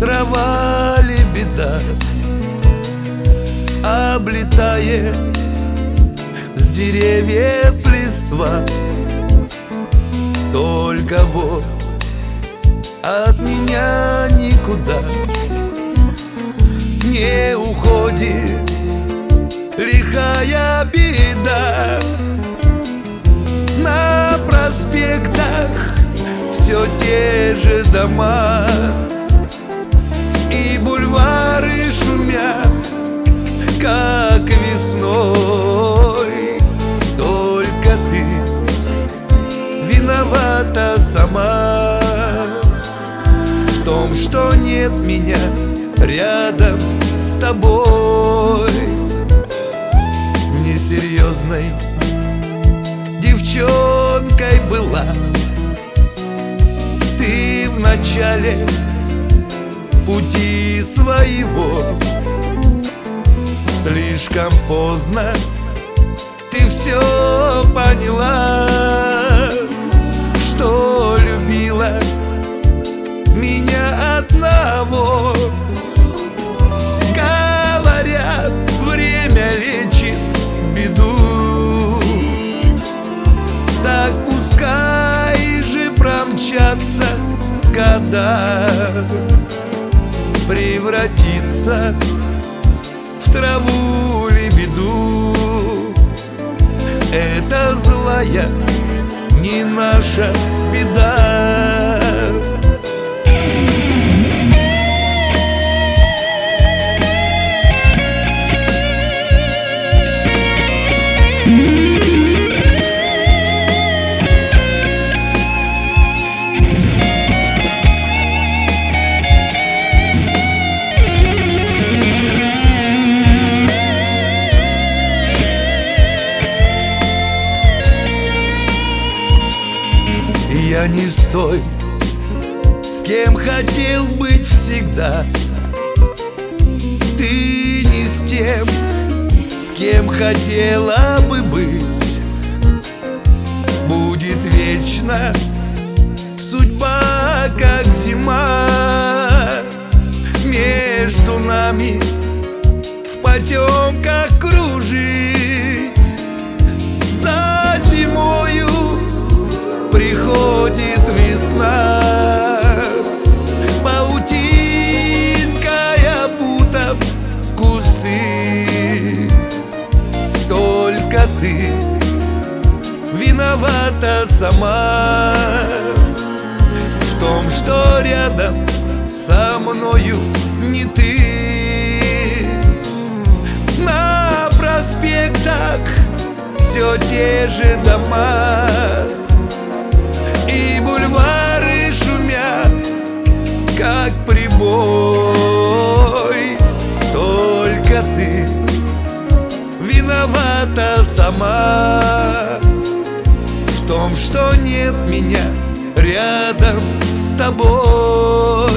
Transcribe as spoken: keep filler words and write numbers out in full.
трава лебеда облетает с деревьев листва. Только вот от меня никуда не уходит лихая беда. На проспектах все те же дома, и бульвары шумят, как весной. Только ты виновата сама в том, что нет меня рядом с тобой. Несерьезной девчонкой была ты в начале пути своего. Слишком поздно ты все поняла, что любила меня одного. Говорят, время лечит беду, так пускай же промчатся года, превратиться в траву лебеду. Это злая не наша беда. Я не с той, с кем хотел быть всегда. Ты не с тем, с кем хотела бы быть. Будет вечно судьба, как зима, между нами в потемках кружить. За зимою приходит весна, паутинкой опутав кусты. Только ты виновата сама в том, что рядом со мною не ты. На проспектах все те же дома, и бульвары шумят, как прибой. Только ты виновата сама в том, что нет меня рядом с тобой.